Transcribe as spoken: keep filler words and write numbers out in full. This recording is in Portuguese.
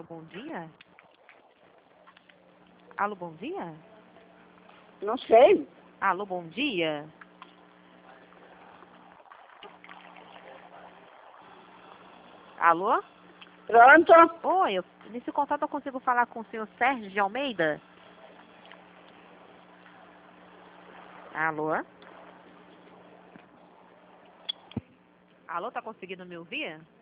Alô, bom dia? Alô, bom dia? Não sei. Alô, bom dia? Alô? Pronto? Oi, eu, nesse contato eu consigo falar com o senhor Sérgio de Almeida? Alô? Alô, tá conseguindo me ouvir?